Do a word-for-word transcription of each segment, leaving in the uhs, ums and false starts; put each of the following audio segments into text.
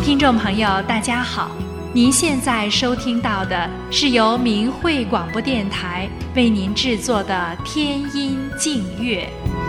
听众朋友大家好，您现在收听到的是由明慧广播电台为您制作的天音净乐。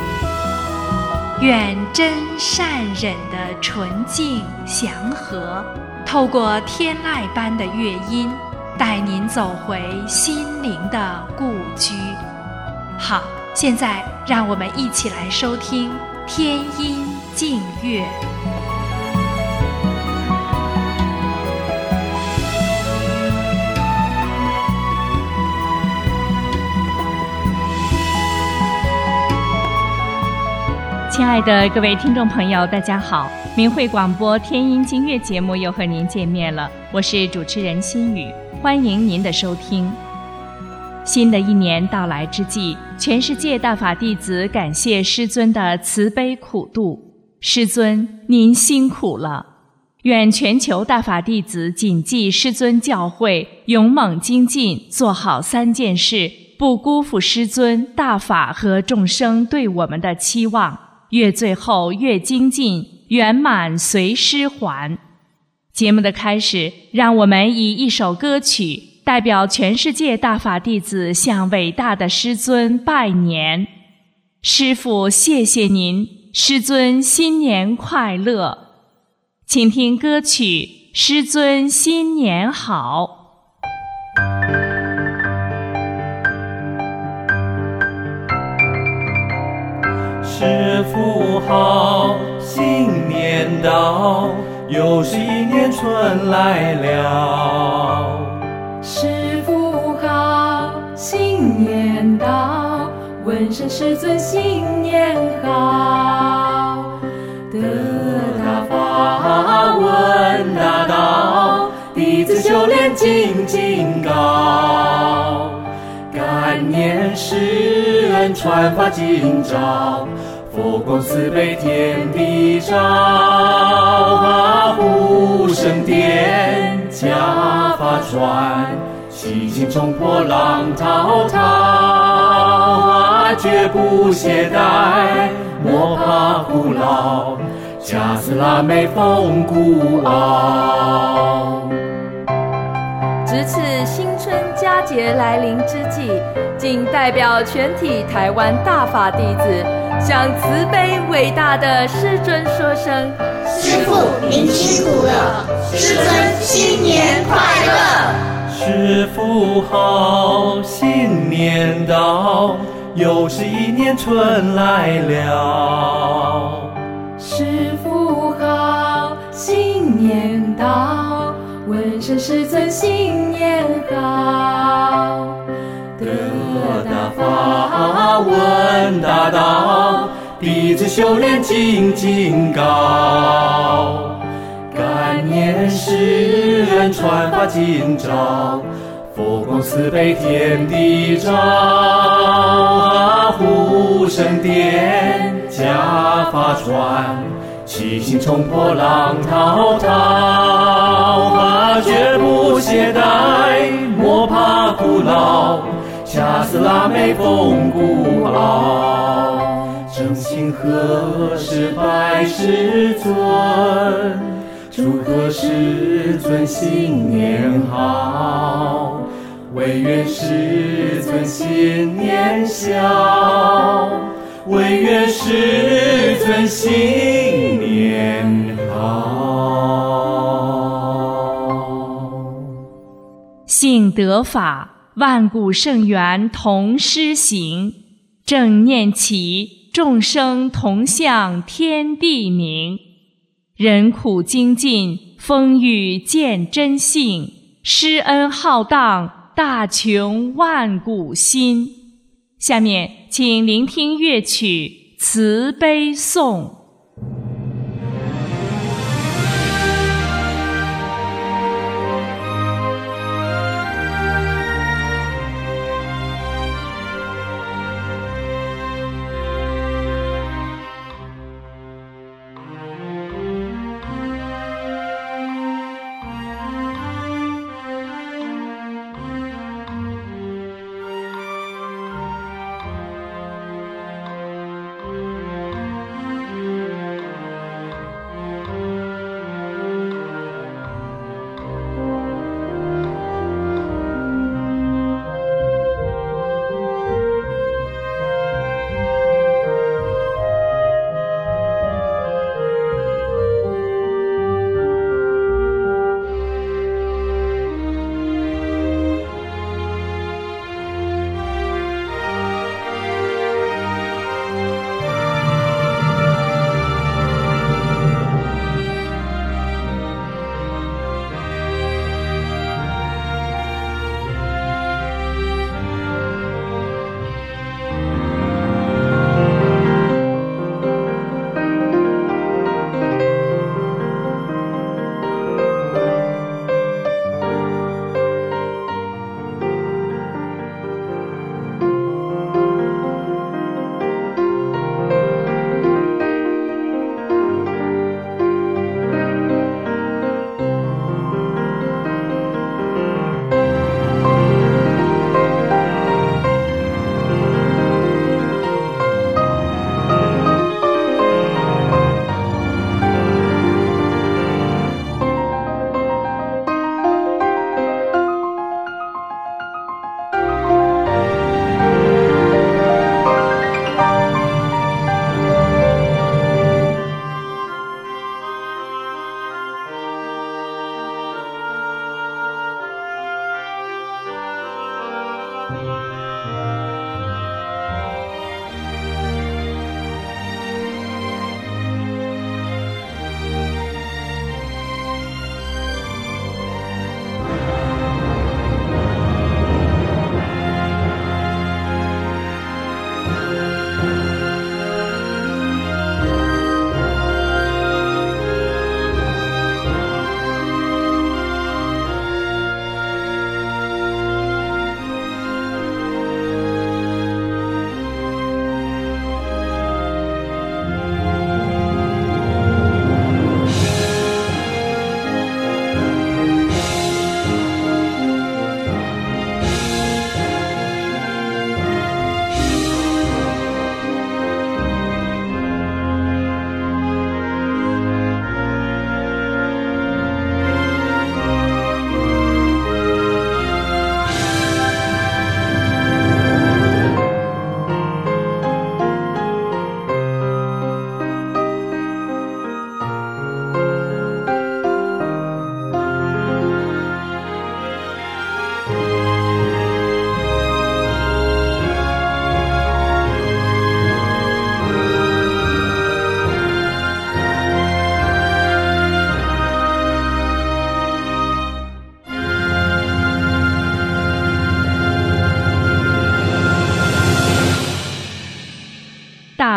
愿真善忍的纯净祥和，透过天籁般的乐音，带您走回心灵的故居。好，现在让我们一起来收听天音净乐。亲爱的各位听众朋友，大家好，明慧广播天音净乐节目又和您见面了，我是主持人心雨，欢迎您的收听。新的一年到来之际，全世界大法弟子感谢师尊的慈悲苦度，师尊您辛苦了。愿全球大法弟子谨记师尊教诲，勇猛精进，做好三件事，不辜负师尊大法和众生对我们的期望，越最后越精进，圆满随师还。节目的开始，让我们以一首歌曲代表全世界大法弟子向伟大的师尊拜年。师父谢谢您，师尊新年快乐。请听歌曲《师尊新年好》。 师父好，新年到，又是一年春来了。 师父好，新年到，问声师尊新年好。得大法闻大道，弟子修炼精进高。感念师恩传法今朝，佛光慈悲天地照，护生殿家法传，七星冲破浪滔滔，绝不懈怠，莫怕苦劳，加斯拉美风孤傲。 值此新春佳节来临之际，谨代表全体台湾大法弟子，向慈悲伟大的师尊说声： 师父您辛苦了，师尊新年快乐。 师父好，新年到，又是一年春来了。 师父好，新年到，问声师尊新年好。 得大法闻大道，弟子修炼精进高。感念师恩传法今朝，佛光慈悲天地照，护生殿家法传，七星冲破浪滔滔，绝不懈怠，莫怕苦劳，加斯拉美风孤傲。正心贺世拜师尊，祝贺师尊新年好，唯愿师尊新年孝，唯愿师尊新年好。 信得法，万古圣源同施行，正念起，众生同向天地明。人苦精进，风雨见真性，施恩浩荡，大穷万古新。下面请聆听乐曲《慈悲颂》。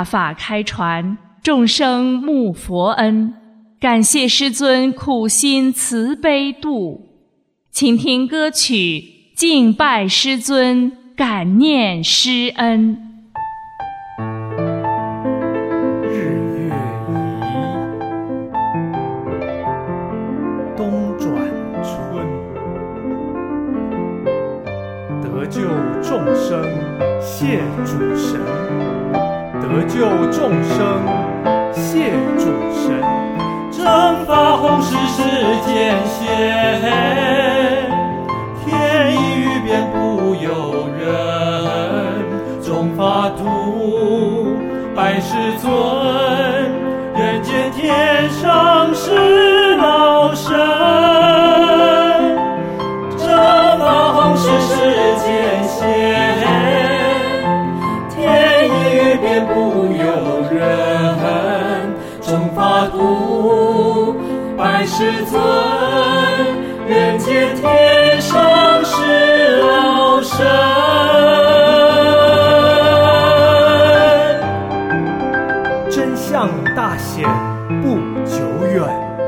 大法开传，众生慕佛恩，感谢师尊苦心慈悲度。请听歌曲，敬拜师尊，感念师恩。 日月移，冬转春，得救众生谢主神，得救众生谢主神，正法弘誓世间显，天意欲变不由人，众法度百世尊，人间天上是老神，正法弘誓世间显，天意欲变不由人，众法度百世尊，人间天上是老神。真相大显不久远，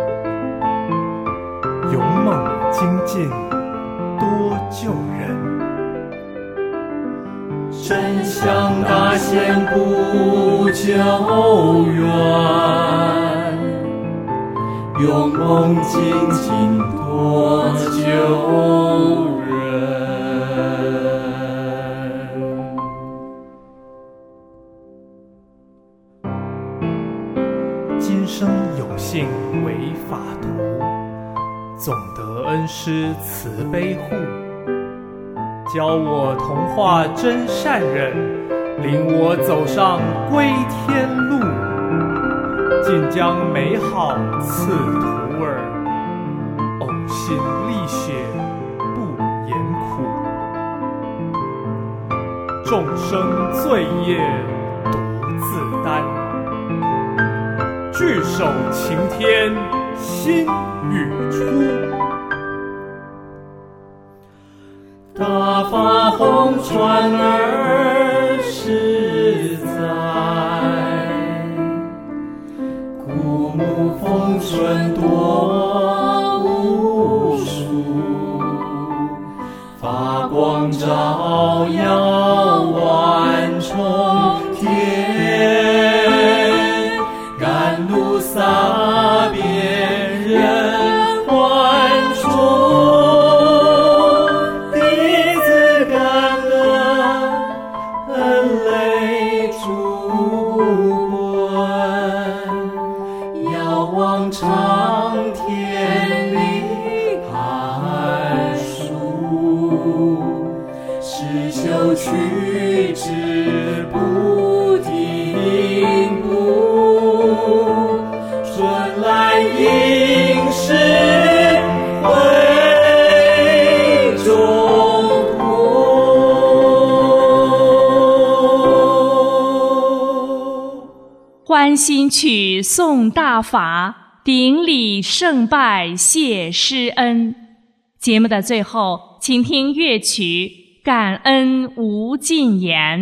勇猛精进多救人。真相大显不久远，勇猛精进多救人。今生有幸为法徒，总得恩师慈悲护，教我同化真善人，领我走上归天路，尽将美好赐徒儿，呕心沥血不言苦，众生罪业独自担，聚首擎天心语出。大法弘传二十载，古木风春多无数，发光照耀万重天，甘露洒遍人寰中。长天里寒暑，实修取之不停步，春来应时会中途。 欢欣曲颂大法，顶礼胜拜谢师恩。节目的最后，请听乐曲《感恩无尽言》。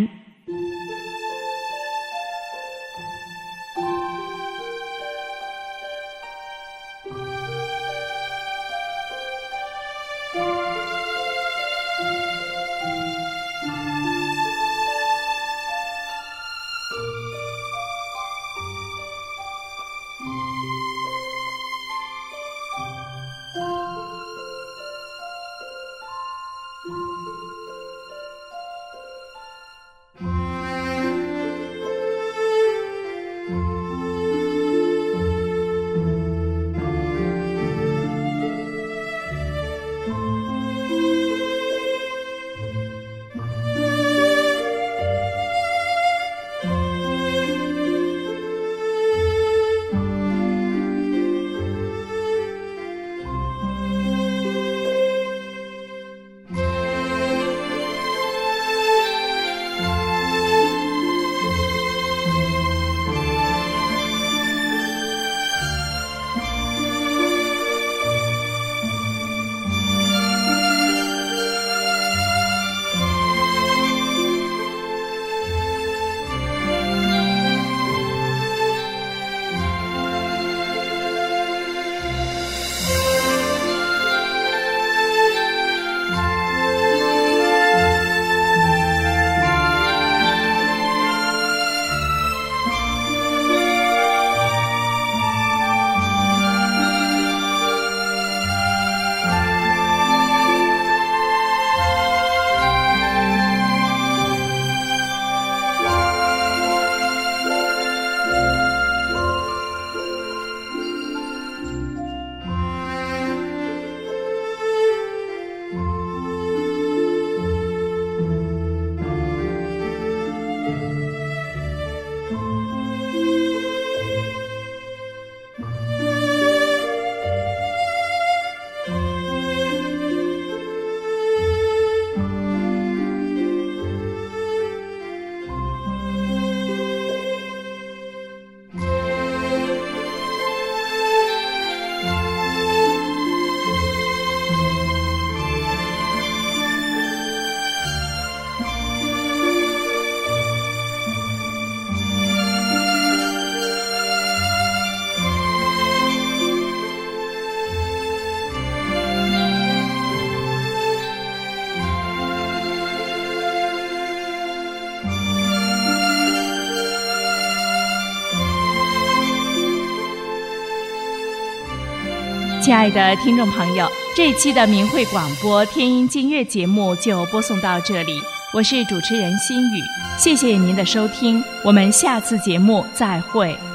亲爱的听众朋友，这一期的明慧广播天音经乐节目就播送到这里，我是主持人心雨，谢谢您的收听，我们下次节目再会。